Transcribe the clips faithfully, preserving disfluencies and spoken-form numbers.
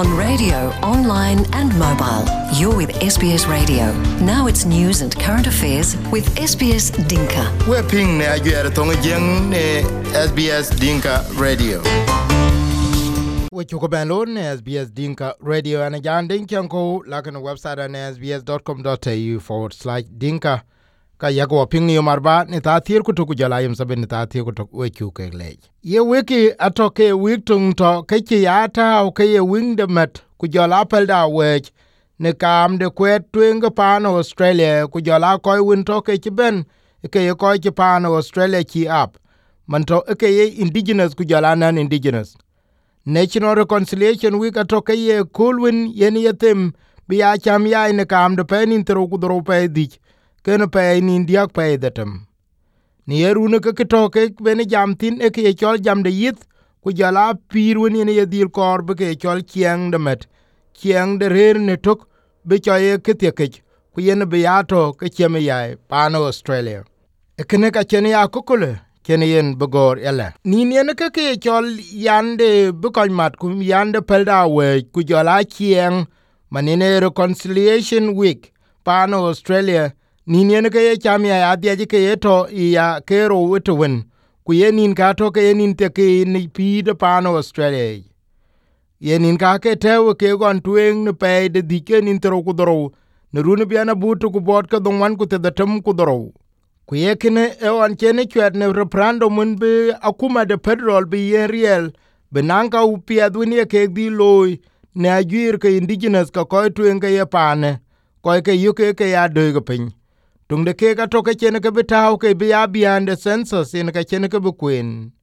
on radio, online and mobile. You're with S B S Radio. Now it's news and current affairs with S B S Dinka. We're ping ne ajuere tonga jeng ne S B S Dinka Radio. We chuko ben lo ne S B S Dinka Radio and ajan dinka ko lakan website an sbs.com.au forward slash dinka. Ka yago ping ni marba ne ta thir ku to ku jala yim saben ta thir ku to we chuke le. Ye wiki atoke wik tung to ke chi ata o ke ye wing de met ku jala pel da we ne kam de kwet twinga pan Australia ku jala koy win to ke chi ben ke ye koy chi pan Australia chi up man to ke ye indigenous ku jala non indigenous. National Reconciliation Week atoke ye cool win yen ye them bi a cham ya ne kam de pen intro ku dro pe dich ken pe ni ndiak pe detem. Ni erune ke ketoke bene jam tin e ke chol jam de yit ku jala pir wen ne yedil kor be ke chol chiang de met chiang de rer ne tok be choye ke te ke ku yen be yato ke cheme yai pan Australia e kene ka chene ya kokole chene yen begor ele ni ne ke ke chol yande be kon mat ku yande pelda we ku jala chiang manine Reconciliation Week pan Australia ni ne ke ye cham ya dia ke to ya kero wetwen ku yenin ka to ke yenin te ke ni pi de pan Australia yenin ka ke te ke gon twen ne pe de dike nin tro ku dro ne runu biana butu ku bot ka don wan ku te de tem ku dro ku ye kene e on chene kwet ne referendum mun be akuma de federal be ye real benanka u pi aduni ke di loy ne agir ke indigenous ka ko twen ke ye pane ko ke yuke ke ya de ke pin tung de ke ka to ke chene ke betaw ke bi abian de census in ka chene ke bu queen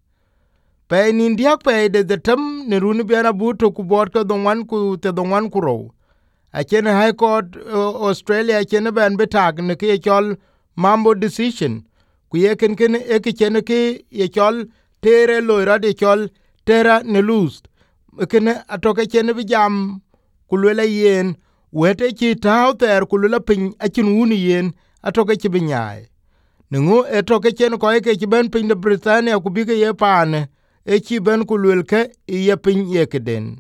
pe ni ndiak pe de de tem ne runu biana buto ku bot ka don wan ku te don wan ku ro a chene high court uh, Australia chene ban betag ne ke chol mambo decision ku ye ken ken e ke chene ke ye chol tere lo ra de chol terra ne lose ken atoke chene bi jam ku le yen wete chi taw ter ku le pin a chin wuni yen atoke chi binyai ningu etoke chen ko ke chi ben pin de Britannia ku bi ke ye pane e chi ben ku lul ke ye pin ye keden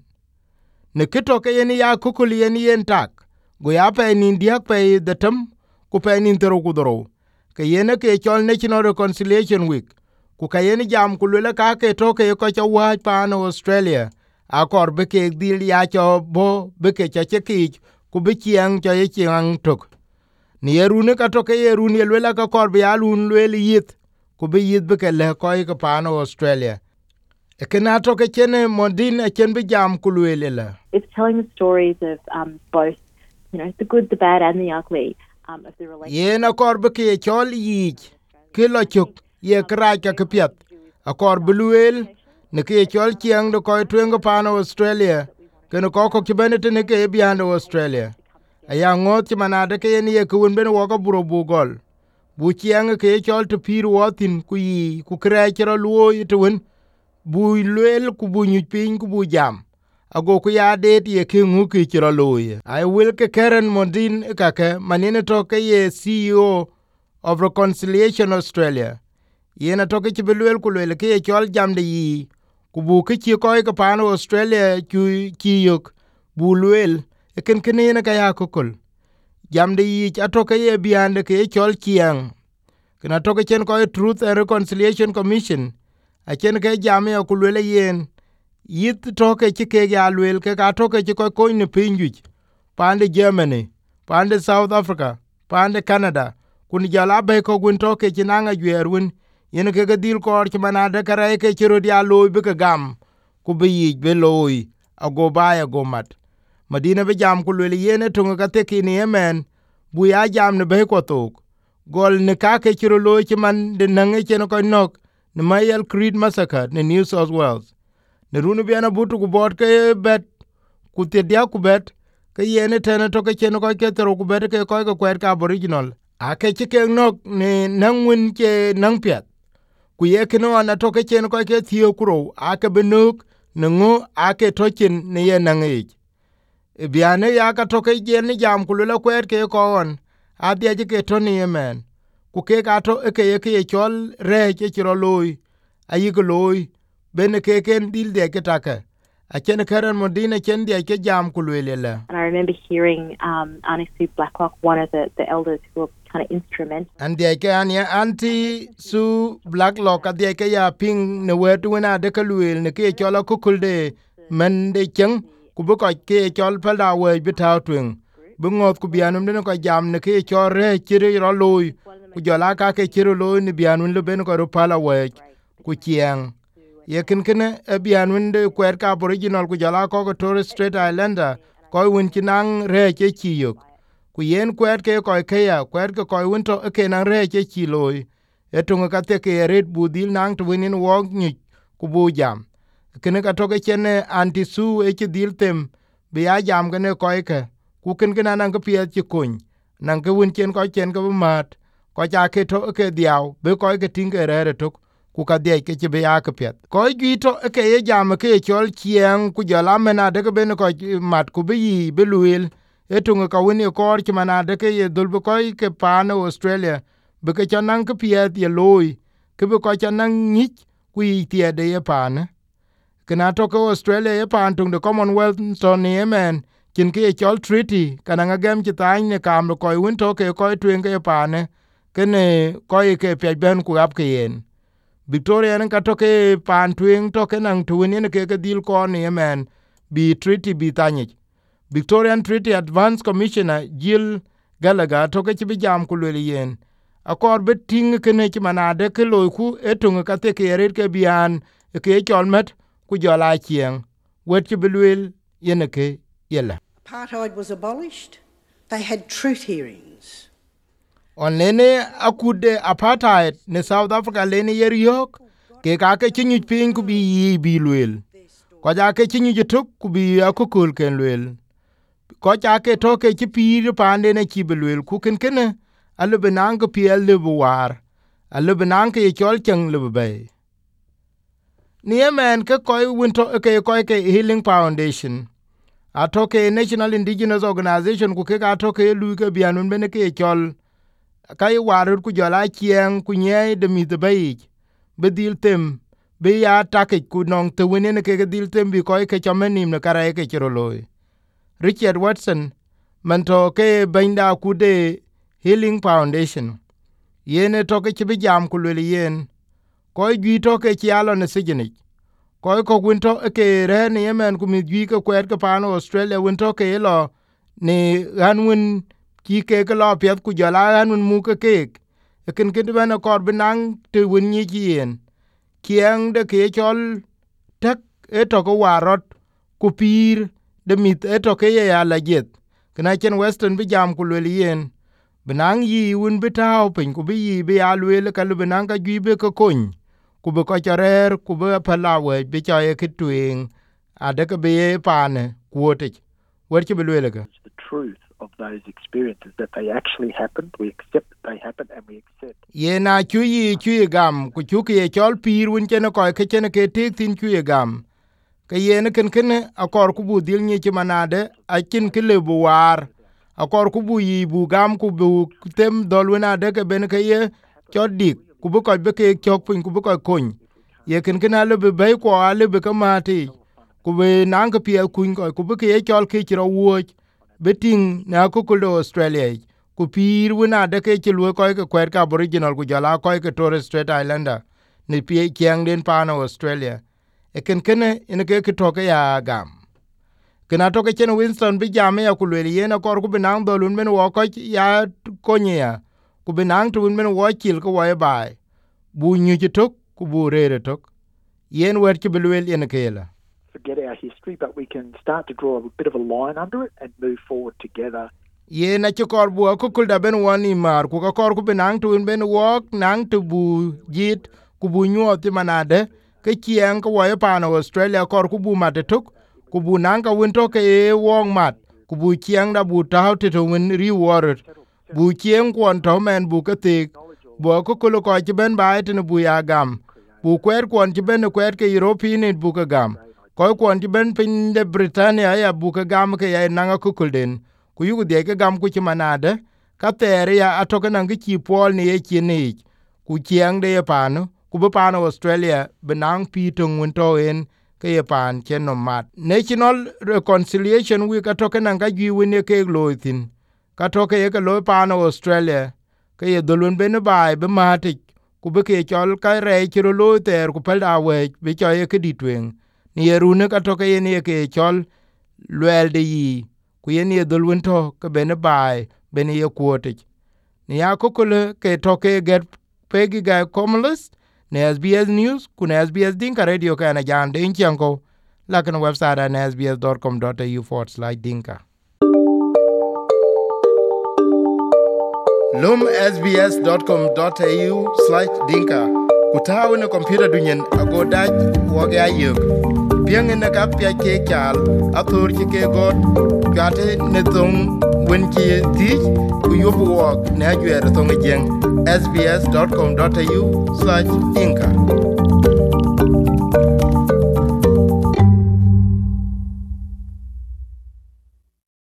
ne kitoke yen ya kukul yen yen tak go ya pe ni ndiak pe de tem ku pe ni tero ku dro ke yen ke chol National Reconciliation Week ku ka yen jam ku lul ka ke toke ko cha wa pan Australia akor be ke dil ya cho bo be ke cha che ki ku bi chiang cho ye chiang tok ni erune ka toke erune lwela ka kor bi alun lweli yit ku bi yit bi ke le ko ke pan Australia e kana toke chene modin a chen bi jam ku lwele la. It's telling the stories of um, both, you know, the good, the bad and the ugly um, of the relationship. Ye na kor bi ke chol yi ke lo chuk ye kra ka ke piet a kor bi lwel ne ke chol chiang de ko twen pan Australia ke no ko ko ke benete ne ke bi and Australia aya ngot ti manade ke ni ye kun ben wo ko buro bugol bu chiang ke chol to pir wotin ku yi ku kra chro luo yitwen bu lwel ku bu nyu pin ku bu jam ago ku ya det ye ke ngu ki chro loye I will ke Karen Mondin ka ke manine to ke ye C E O of Reconciliation Australia yena to ke belwel ku lwel ke chol jam de yi ku bu ke chi ko ke pan Australia ku ki yok bu lwel ken kenene ka ya kokol jam de yi atoke ye biande ke chol chiang kana toke chen ko Truth and Reconciliation Commission a chen ke jam ya kulele yen yit toke chike ya lwel ke ka toke chiko ko ne pinju pande Germany pande South Africa pande Canada kun jala be ko gun toke chinanga gwerun yen ke gadil ko chmana de kare ke chiro dia loy be ke gam ku be yi be loy ago ba ya go mat madina be jam ku le yene tunga ka te kini yemen bu ya jam ne be ko tok gol ne ka ke chiro lo chi man de nange chen ko nok ne Mayel Creed massacre ne New South Wales ne runu be na butu ku bot ke bet ku te dia ku bet ke yene tene to ke chen ko ke tero ku bet ke ko ko kwet ka aboriginal a ke chi ke nok ne nangwin ke nang piat ku ye kino ana to ke chen ko ke thio kuro a ke benuk ne ngo a ke to chen ne ye nange biane ya ka toke jen jam kulula kwet ke ko on adia je ke to ni yemen ku ke ka to ke ye ke chol re ke chro loy ayi ko loy ben ke ken dil de ke take a chen Karen Modina chen dia ke jam kulwele. And I remember hearing um, Auntie Sue Blacklock, one of the, the elders who were kind of instrumental. And dia ke ania Auntie Sue Blacklock a dia ke ya ping ne wetu na de kulwele ne ke chola kukulde men de cheng kubu ko ke chol pala we bitaw twing. Bungot ku bianum de ko jam ne ke chore chiri ro loy ku jola ka ke chiro loy ni bianun le ben ko ro pala we ku chiang. Ye kin kene e bian winde kwer ka aboriginal ku jala ko ko Torres Strait Islander ko win kinang re che chi yok ku yen kwer ke ko ke ya kwer ke ko win to ke nang re che chi loy e tunga ka te ke red budil nang to winin wog ni ku bu jam kene ka to ke chen anti su e chi dil tem bi ya jam kene ko ke ku kin kena nang ke pie chi kun nang ke win chen ko chen ko mat ko ja ke to ke diaw be ko ke tinge re tok ku ka de ke be ya ke pet ko gi to ke ye jam ke chol chieng ku jala mena de ke ben ko mat ku bi be luil etunga ka woni ko ki mana de ke ye dul ko ke pan Australia be ke chanan ke pet ye loy ke be ko chanan ni ku tie de ye pan kana to ko Australia ye pan tung de Commonwealth so ne men kin ke chol treaty kana ngam ki tan ne kam ko won to ke ko twen ke pan ke ne ko ke pe ben ku ap ke yen Victoria nan ka toke pan twing toke nang tuwin yen ke ke dil ko ni men bi treaty bi tanyich. Victorian Treaty Advance Commissioner Jill Gallagher toke chi bi jam ku lweli yen. Akor be ting kene chi manade ke loy ku etung ka te ke eret ke bian ke cholmet ku jola chieng. Wet chi bi lwel yen ke yela. Apartheid was abolished. They had truth hearings. On lene akude apartheid ne South Africa lene yer yok ke ka ke chinyu pin ku bi bi lwel ko ja ke chinyu jituk ku bi akukul ken lwel ko ja ke to ke chi pir pande ne chi lwel ku ken ken alu benang ke piel le buar alu benang ke chol cheng le be ni men ke ko winto ke ko ke Healing Foundation atoke National Indigenous Organization ku ke ka to ke lu ke bianun bene ke chol kai warur ku jola chieng ku nye de mi de bay be dil tem be ya take ku nong te winen ke dil tem bi ko ke chamenim ne kara ke chiroloy Richard Watson manto ke benda ku de Healing Foundation yene to ke bi jam ku le yen ko gi to ke chialo ne sigini ko ko winto ke re ne yemen ku mi gi ke kwet ke pano Australia winto ke lo ne ganwin ki ke ke lo pet ku jala anun mu ke ke ken ken bana kor binang te win yi yen kieng de ke chol tak e to ko warot ku pir de mit e to ke ya la jet kana chen Western bi jam ku le yen binang yi un bitaw pin ku bi yi bi alwe ka lu binang ka gi be ko kun ku be ko charer ku be palawe bi cha ye kitwing ade ke be pane kuote wer chi be le ka the truth of those experiences, that they actually happened. We accept that they happened, and we accept. Ye na chu yi chu yi gam ku chu ke chol pir wun chen ko ke chen ke te tin chu yi gam ke ye ne ken ken akor ku bu dil ni chi manade a kin ke le bu war akor ku bu yi bu gam ku bu tem dol wona de ke ben ke ye chod dik ku bu ko be ke chok pin ku bu ko kun ye ken ken ale be be ko ale be ka mati ku be nang ke pie kun ko ku bu ke chol ke chro wo beting na ko ko Australia ku pir wona de ke chlo ko ke kwer ka aboriginal ku jala ko ke Torres Strait Islander ni pie kyang den pa na Australia e ken ken ene ke ke to ke ya gam kena to ke chen Winston bi jam ya ku le ye na kor ku benang do lun men wo ko ya ko nya ku benang tu men wo chil ko wa bai bu nyu ji tok ku bu re tok yen wer ki belwel ene ke la Forget our history, but we can start to draw a bit of a line under it and move forward together. Ye na ci kor bu ko kul da ben woni mar ku ka kor ku benang tu ben wok nang tu bu jit ku bu nyu ti manade ke kien ko wa pa na Australia kor ku bu mat tok ku bu nang ka win to ke wong mat ku bu kien da bu ta ti to win ri wor bu kien kwon to men bu ka ti bu ko kul ko ti ben ba ti bu ya gam bu kwer kwon ti ben kwer ke European bu ka gam ko kwon ti ben pin de Britannia ya bu ka gam ke ya nanga ku kul den ku yugu de ke gam ku chi manade ka tere ya atoke nang ki pol ni e chini ku chiang de panu ku be panu Australia benang pi tung won to en ke ye pan chen no mat National Reconciliation Week atoke nan ga gi wine ke loithin ka toke ye ke lo pan Australia ke ye dolun bene bai be matik ku be ke chol ka re chiro lo ter ku pel da we be cho ye ke ditwen ni ye rune ka toke ye ni ke chol lwel de yi ku ye ni dolun to ke bene bai bene ye kuotik ni ya kokole ke toke get pegi ga commonless ne S B S News ku ne S B S Dinka Radio ka na jan de inchanko la kan website na s b s dot com dot a u forward slash dinka lum s b s dot com dot a u slash dinka utawe na computer dunyen ago daj woga ayuk piang na ka pya ke kal atur ki ke god gate ne tong wen ki ti ku yobu wok na jwer tong jeng s b s dot com dot a u slash dinka